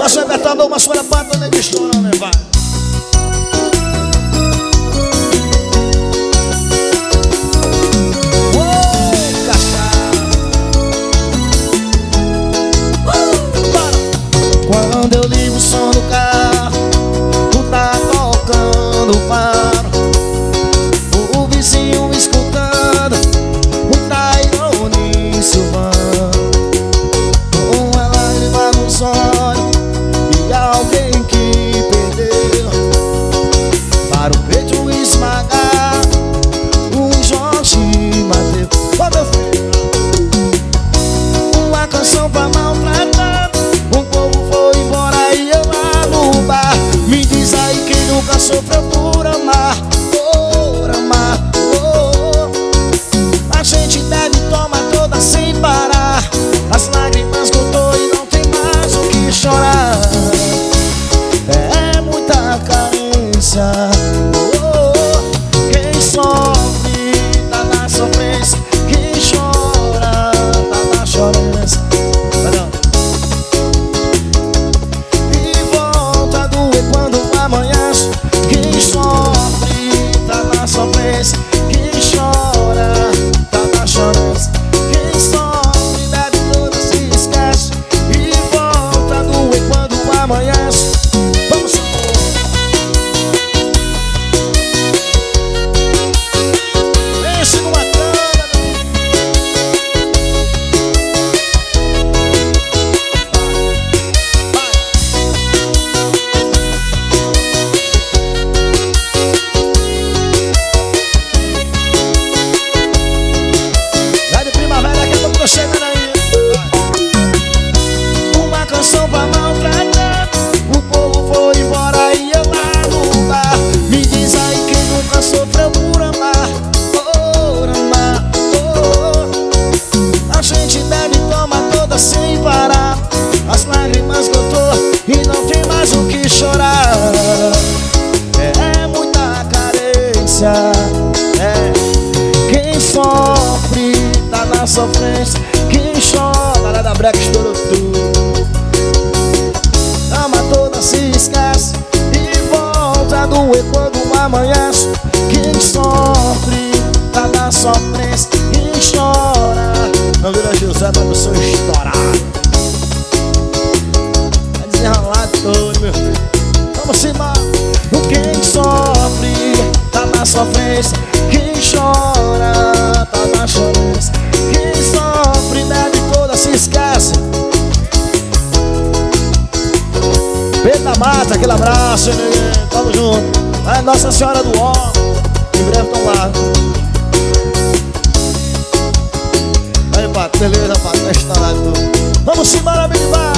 Nosso repertório, uma folha pata, nem estourando, né, vai? Quando eu ligo o som do carro, tu tá tocando paro. O vizinho escutando, o Tairone silvando, com uma lágrima nos olhos e alguém que perdeu para o peito esmagar um Jorge Mateus. Ó, meu filho, uma canção pra maltratar. O povo foi embora e eu lá no bar. Me diz aí quem nunca sofreu por amar, por amar, oh. A gente deve tomar toda sem parar. As lágrimas contou e não tem mais o que chorar. É muita carência, oh. Quem sofre tá na sofrência, quem chora tá na chorância. Amanhãs, quem sofre tá na sofrência, quem chora tá na chorância. Quem sofre deve toda se esquece e volta a doer quando amanhece. Vamos mexe numa cana. Chegando aí. Uma canção pra maltratar. O povo foi embora e eu lá no bar. Me diz aí quem nunca sofreu por amar, por amar, oh. A gente deve tomar toda sem parar. As lágrimas contou e não tem mais o que chorar. É muita carência, é. Quem sofre tá na sofrência, quem chora lá da breca estourou tudo. Ama toda se esquece e volta a doer quando amanhece. Quem sofre tá na sofrência, quem chora não vira José, mas eu sou estourado. Vai desenrolar todo, meu filho. Vamos embora. Quem sofre tá na sofrência, quem chora tá na chorância. Quem sofre deve toda se esquece. Pedro da Mata, aquele abraço, né? Tamo junto. É Nossa Senhora do Ó, em breve tão lá. Aí, Pato, beleza, Pato, tá estourado tudo. Vamos embora, Big Bar.